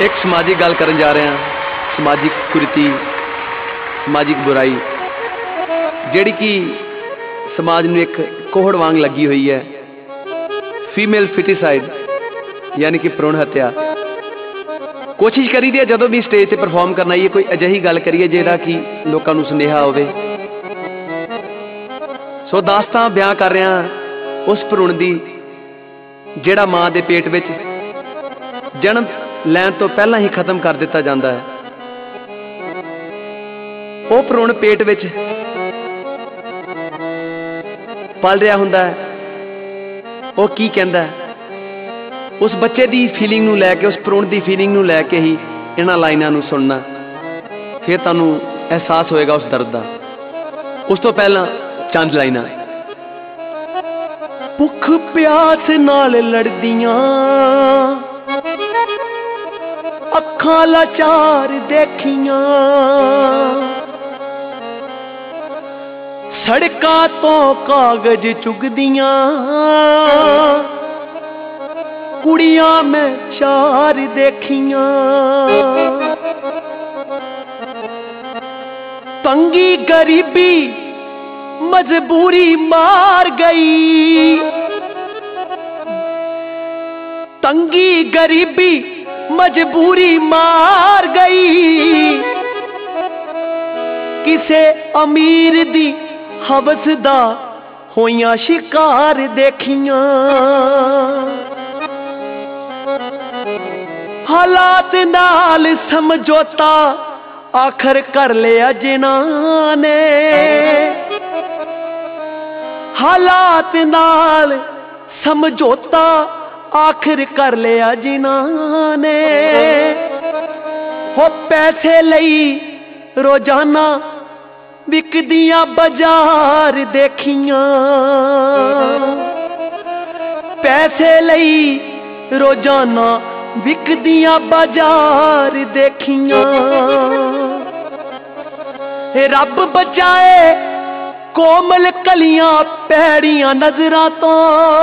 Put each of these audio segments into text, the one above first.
एक समाजिक गल करन जा रहे हैं, समाजिक कुरीति, समाजिक बुराई जिहड़ी कि समाज नूं एक कोहड़ वांग लगी हुई है। फीमेल फिटिसाइड यानी कि भ्रूण हत्या। कोशिश करी दी है जदों भी स्टेज ते परफॉर्म करना आइए कोई अजिही गल करिए जिहड़ा कि लोकां नूं सुनेहा होवे। सो दास्तां बयां कर रहा उस भ्रूण दी जिहड़ा मां दे पेट विच जन्म लैण तो पहला ही खत्म कर दिता जाता है। वो भ्रूण पेट विच पल रहा हुंदा है, वो की कहंदा है उस बच्चे दी फीलिंग नूं लैके, उस भ्रूण दी फीलिंग नूं लैके ही इन्हां लाइनां नूं सुनना, फिर तुहानूं एहसास होएगा उस दर्द दा। उस तो पहला चंद लाइनां। भुख प्यास नाल लड़दियां अखां लाचार देखियां, सड़कां तो कागज चुगदियां कुड़ियां मैं चार देखियां। तंगी गरीबी मजबूरी मार गई, तंगी गरीबी मजबूरी मार गई, किसे अमीर दी हवस दा होइयां शिकार देखियां। हालात नाल समझौता आखर कर लिया जिन्हां ने, हालात नाल समझौता आखिर कर लिया जिन्हां ने। हो पैसे लई रोजाना विकदियां बाजार देखियां, पैसे लई रोजाना विकदियां बाजार देखियां। रब बचाए कोमल कलियां पैड़ियां नजरां तो,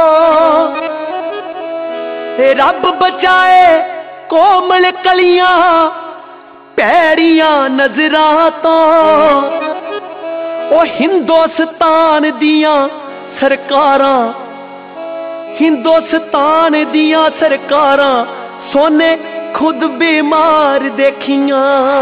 रब बचाए कोमल कलियां पैड़ियां नजरां तो। ओ हिंदुस्तान दियां सरकारां, हिंदुस्तान दियां सरकारां सोने खुद बीमार देखियां,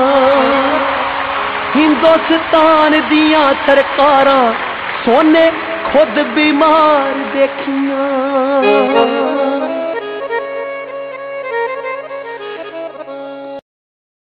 हिंदुस्तान दियां सरकारां सोने खुद बीमार देखियां।